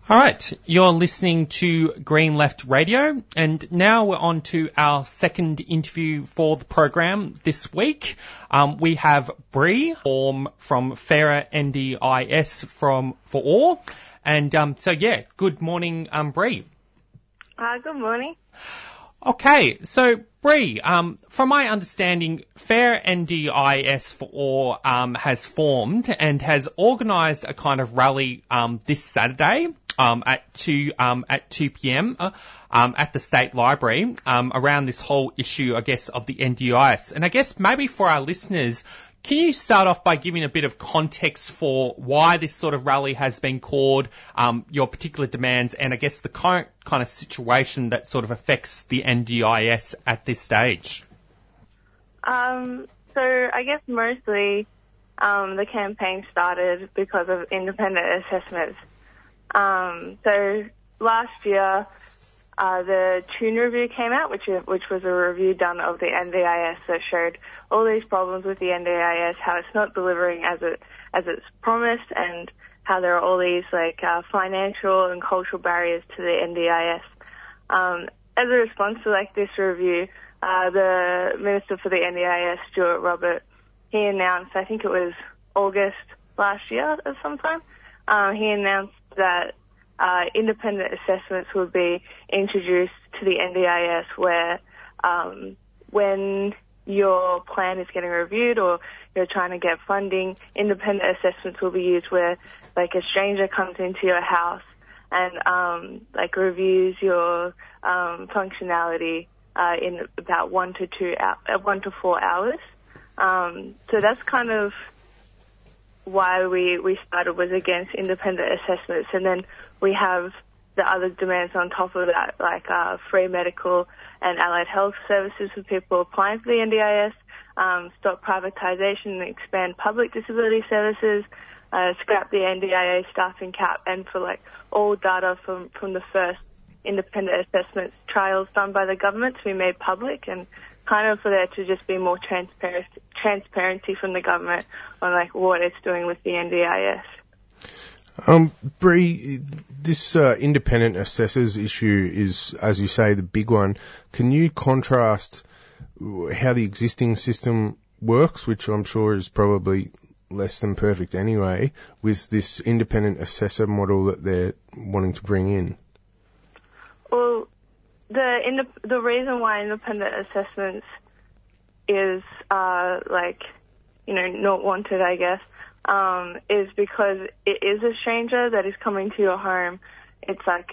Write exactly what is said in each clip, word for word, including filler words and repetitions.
All right, you're listening to Green Left Radio, and now we're on to our second interview for the program this week. Um, we have Bree from, from Fairer N D I S from for All, and um, so yeah, good morning, um, Bree. Uh, good morning. Okay, so Bree, um, from my understanding, Fairer N D I S for All um, has formed and has organised a kind of rally um, this Saturday. Um, at two um, at two p.m. Uh, um, at the State Library um, around this whole issue, I guess, of the N D I S. And I guess maybe for our listeners, can you start off by giving a bit of context for why this sort of rally has been called, um, your particular demands, and I guess the current kind of situation that sort of affects the N D I S at this stage? Um, so I guess mostly um, the campaign started because of independent assessments. Um, so last year, uh, the Tune Review came out, which which was a review done of the N D I S that showed all these problems with the N D I S, how it's not delivering as it as it's promised, and how there are all these like uh, financial and cultural barriers to the N D I S. Um, as a response to like this review, uh, the Minister for the N D I S, Stuart Robert, he announced, I think it was August last year or sometime, um, he announced that uh, independent assessments would be introduced to the N D I S where um, when your plan is getting reviewed or you're trying to get funding, independent assessments will be used where like a stranger comes into your house and um, like reviews your um, functionality uh, in about one to two uh, one to four hours. Um, so that's kind of why we, we started, was against independent assessments. And then we have the other demands on top of that, like uh, free medical and allied health services for people applying for the N D I S, um, stop privatisation and expand public disability services, uh, scrap the N D I A staffing cap, and for like all data from, from the first independent assessments trials done by the government to be made public, and kind of for there to just be more transparent, transparency from the government on like what it's doing with the N D I S. Um, Bree, this uh, independent assessors issue is, as you say, the big one. Can you contrast how the existing system works, which I'm sure is probably less than perfect anyway, with this independent assessor model that they're wanting to bring in? Well, The in the reason why independent assessments is uh, like, you know, not wanted, I guess, um, is because it is a stranger that is coming to your home. It's like,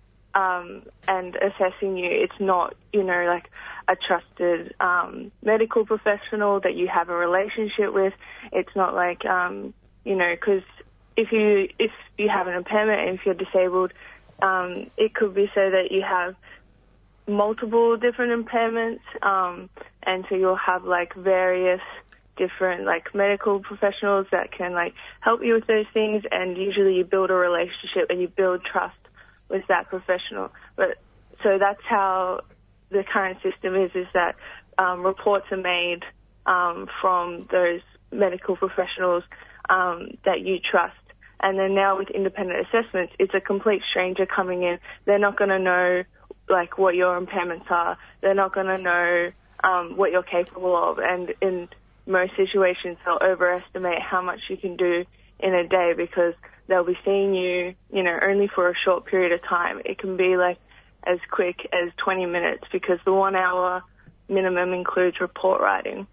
um, and assessing you. It's not, you know, like a trusted um, medical professional that you have a relationship with. It's not like, um, you know, because if you if you have an impairment and if you're disabled, um, it could be so that you have multiple different impairments, um, and so you'll have like various different like medical professionals that can like help you with those things, and usually you build a relationship and you build trust with that professional. But so that's how the current system is, is that um, reports are made um, from those medical professionals um, that you trust. And then now with independent assessments, it's a complete stranger coming in. They're not going to know like what your impairments are. They're not going to know um, what you're capable of. And in most situations, they'll overestimate how much you can do in a day because they'll be seeing you, you know, only for a short period of time. It can be like as quick as twenty minutes because the one hour minimum includes report writing.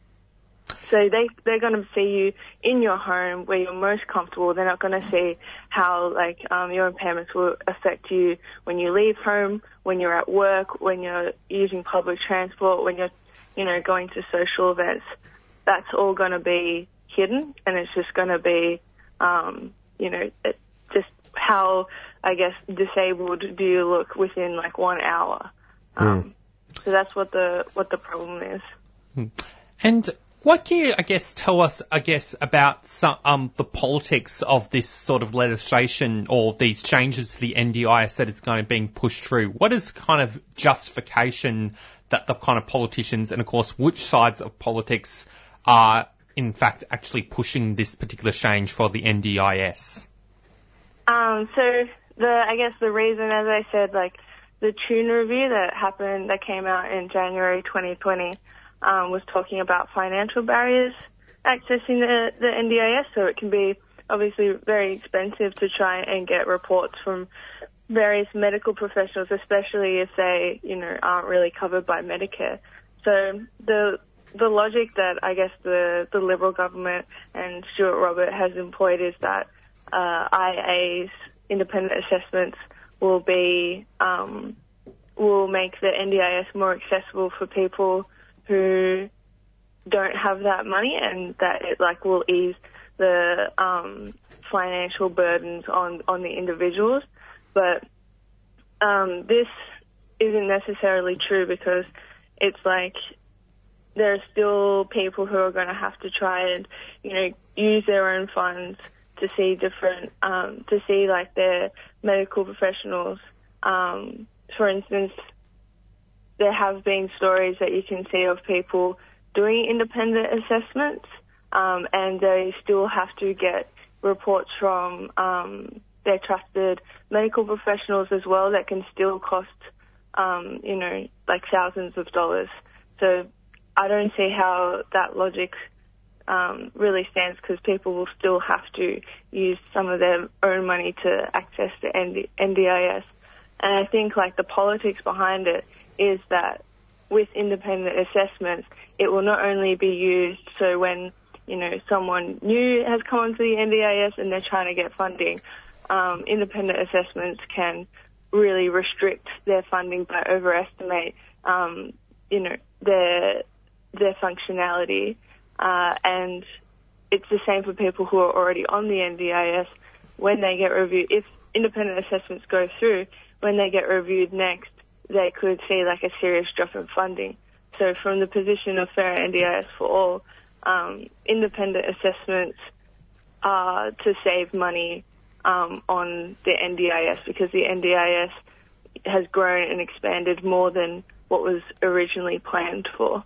So they, they're going to see you in your home where you're most comfortable. They're not going to see how, like, um, your impairments will affect you when you leave home, when you're at work, when you're using public transport, when you're, you know, going to social events. That's all going to be hidden, and it's just going to be, um, you know, it, just how, I guess, disabled do you look within, like, one hour. Um, mm. So that's what the what the problem is. And what can you, I guess, tell us, I guess, about some, um, the politics of this sort of legislation or these changes to the N D I S that is kind of being pushed through? What is kind of justification that the kind of politicians, and of course, which sides of politics are in fact actually pushing this particular change for the N D I S? Um, so the I guess the reason, as I said, like the Tune review that happened, that came out in January twenty twenty, um, was talking about financial barriers accessing the, the N D I S, so it can be obviously very expensive to try and get reports from various medical professionals, especially if they, you know, aren't really covered by Medicare. So the the logic that I guess the, the Liberal government and Stuart Robert has employed is that uh, I A's independent assessments will be um, will make the N D I S more accessible for people who don't have that money, and that it like will ease the um, financial burdens on on the individuals. But um, this isn't necessarily true, because it's like there are still people who are going to have to try and, you know, use their own funds to see different, um, to see like their medical professionals. Um, for instance, there have been stories that you can see of people doing independent assessments, um, and they still have to get reports from um, their trusted medical professionals as well that can still cost, um, you know, like thousands of dollars. So I don't see how that logic Um, really stands, because people will still have to use some of their own money to access the N D I S. And I think like the politics behind it is that with independent assessments, it will not only be used so when, you know, someone new has come onto the N D I S and they're trying to get funding, um, independent assessments can really restrict their funding by overestimate, um, you know, their their functionality. Uh, and it's the same for people who are already on the N D I S. When they get reviewed, if independent assessments go through, when they get reviewed next, they could see like a serious drop in funding. So from the position of Fair N D I S for All, um, independent assessments are to save money um, on the N D I S, because the N D I S has grown and expanded more than what was originally planned for.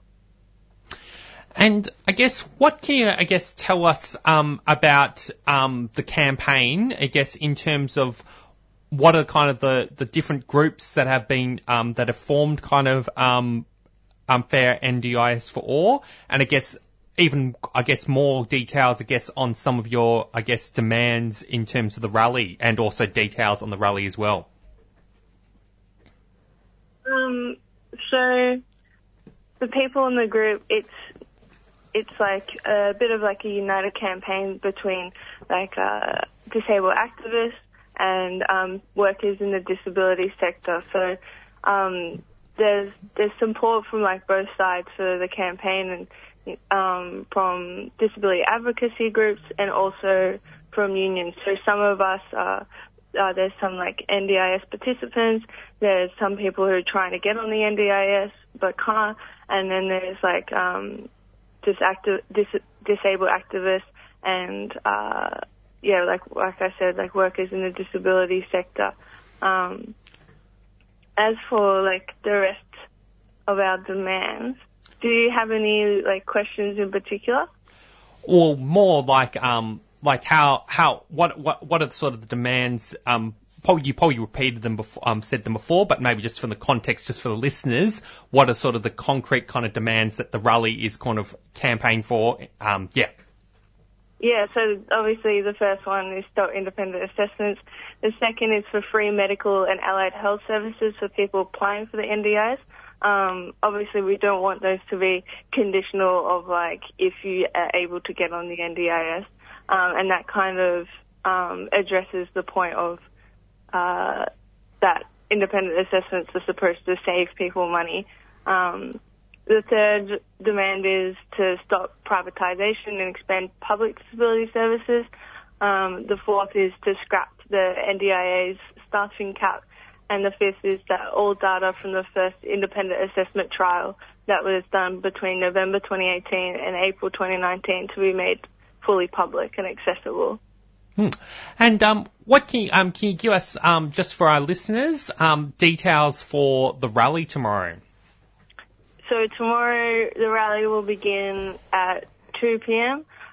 And I guess, what can you, I guess, tell us um, about um, the campaign, I guess, in terms of what are kind of the, the different groups that have been, um, that have formed kind of um, um, Fair N D I S for All, and I guess even, I guess, more details, I guess, on some of your, I guess, demands in terms of the rally, and also details on the rally as well. Um, so the people in the group, it's It's like a bit of like a united campaign between like uh, disabled activists and um, workers in the disability sector. So um, there's there's support from like both sides for the campaign, and um, from disability advocacy groups and also from unions. So some of us are. Uh, there's some like N D I S participants. There's some people who are trying to get on the N D I S but can't, and then there's like um, just active, dis- disabled activists and, uh, yeah, like, like I said, like workers in the disability sector. Um, as for like the rest of our demands, do you have any like questions in particular? Or more like, um, like how, how, what, what, what are the sort of the demands, um, Probably, you probably repeated them before, um, said them before, but maybe just from the context, just for the listeners, what are sort of the concrete kind of demands that the rally is kind of campaign for? Um, yeah. Yeah, so obviously the first one is stop independent assessments. The second is for free medical and allied health services for people applying for the N D I S. Um, obviously we don't want those to be conditional of like if you are able to get on the N D I S. Um, and that kind of um, addresses the point of Uh, that independent assessments are supposed to save people money. Um, the third demand is to stop privatization and expand public disability services. Um, the fourth is to scrap the N D I A's staffing cap. And the fifth is that all data from the first independent assessment trial that was done between November twenty eighteen and April twenty nineteen to be made fully public and accessible. Hmm. And um, what can you, um, can you give us, um, just for our listeners, um, details for the rally tomorrow? So tomorrow the rally will begin at two p.m.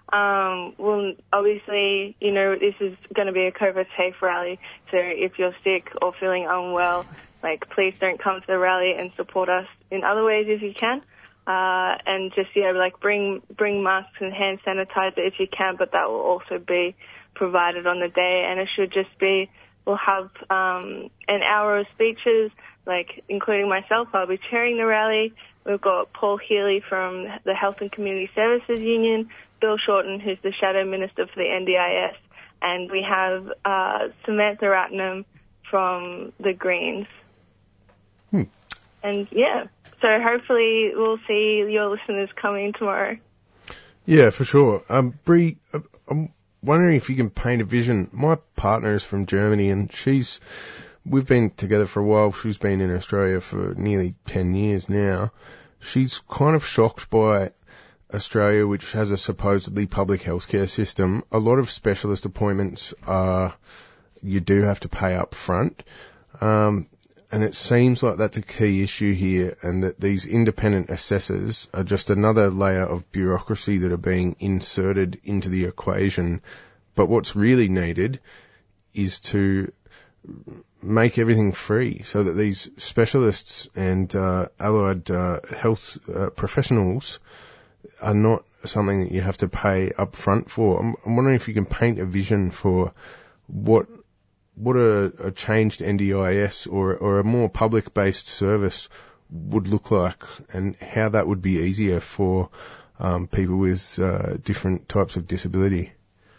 Um, well, obviously, you know, this is going to be a COVID-safe rally, so if you're sick or feeling unwell, like, please don't come to the rally, and support us in other ways if you can. Uh, and just, yeah, like, bring bring masks and hand sanitizer if you can, but that will also be provided on the day. And it should just be, we'll have um, an hour of speeches, like, including myself. I'll be chairing the rally. We've got Paul Healy from the Health and Community Services Union, Bill Shorten, who's the Shadow Minister for the N D I S, and we have uh, Samantha Ratnam from the Greens. Hmm. And, yeah, so hopefully we'll see your listeners coming tomorrow. Yeah, for sure. Um, Bree, I'm wondering if you can paint a vision. My partner is from Germany, and she's, we've been together for a while. She's been in Australia for nearly ten years now. She's kind of shocked by Australia, which has a supposedly public healthcare system. A lot of specialist appointments are, you do have to pay up front. Um, and it seems like that's a key issue here, and that these independent assessors are just another layer of bureaucracy that are being inserted into the equation. But what's really needed is to make everything free so that these specialists and uh, allied uh, health uh, professionals are not something that you have to pay up front for. I'm, I'm wondering if you can paint a vision for what what a, a changed N D I S or, or a more public-based service would look like, and how that would be easier for um, people with uh, different types of disability.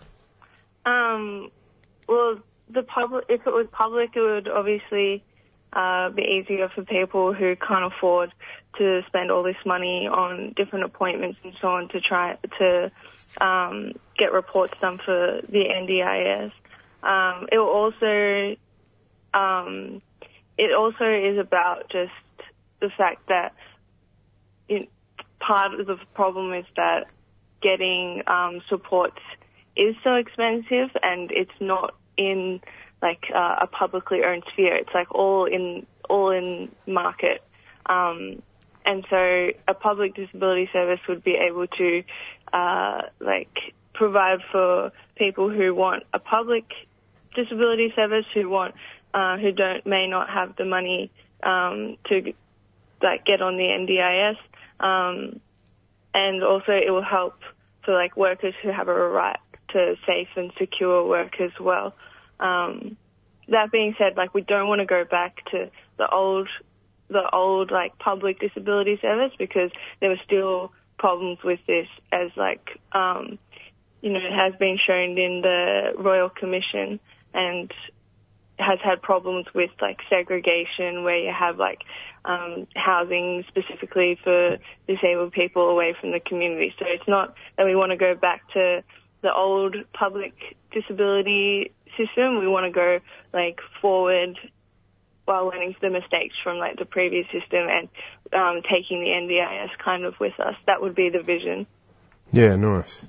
Um, well, the public, if it was public, it would obviously uh, be easier for people who can't afford to spend all this money on different appointments and so on to try to um, get reports done for the N D I S. Um, it will also, um, it also is about just the fact that you know, part of the problem is that getting um, supports is so expensive, and it's not in like uh, a publicly owned sphere. It's like all in all in market. Um, And so a public disability service would be able to, uh, like, provide for people who want a public disability service, who want, uh, who don't, may not have the money, um, to, like, get on the N D I S. Um, and also it will help for, like, workers who have a right to safe and secure work as well. Um, that being said, like, we don't want to go back to the old the old, like, public disability service, because there were still problems with this, as, like, um, you know, it has been shown in the Royal Commission, and has had problems with, like, segregation, where you have, like, um, housing specifically for disabled people away from the community. So it's not that we want to go back to the old public disability system. We want to go, like, forward while learning the mistakes from, like, the previous system, and um, taking the N D I S kind of with us. That would be the vision. Yeah, nice.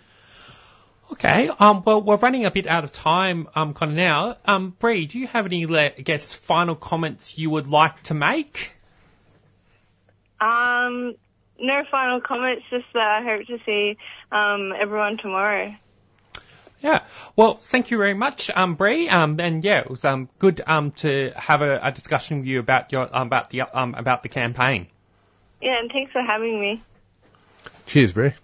Okay, um, well, we're running a bit out of time um, kind of now. Um, Bree, do you have any, I guess, final comments you would like to make? Um, no final comments, just that I hope to see um, everyone tomorrow. Yeah. Well, thank you very much, um, Bree. Um, and yeah, it was um good um to have a, a discussion with you about your um, about the um about the campaign. Yeah, and thanks for having me. Cheers, Bree.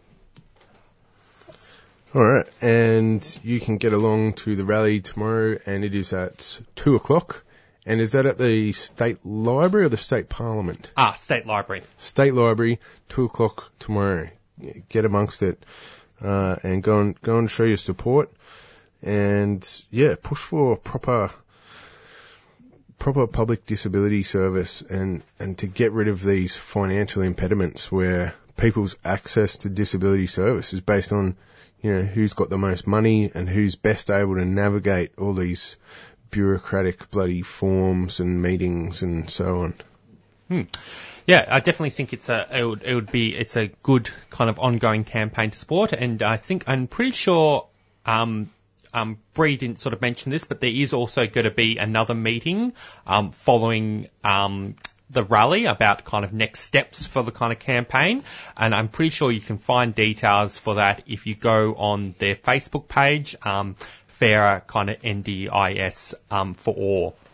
All right, and you can get along to the rally tomorrow, and it is at two o'clock. And is that at the State Library or the State Parliament? Ah, State Library. State Library, two o'clock tomorrow. Get amongst it. Uh, and go and go and show your support, and yeah, push for proper, proper public disability service, and, and to get rid of these financial impediments where people's access to disability service is based on, you know, who's got the most money and who's best able to navigate all these bureaucratic bloody forms and meetings and so on. Hmm. Yeah, I definitely think it's a it would, it would be it's a good kind of ongoing campaign to support, and I think I'm pretty sure um um Bree didn't sort of mention this, but there is also going to be another meeting um following um the rally, about kind of next steps for the kind of campaign. And I'm pretty sure you can find details for that if you go on their Facebook page, um, Fairer kind of N D I S um, for All.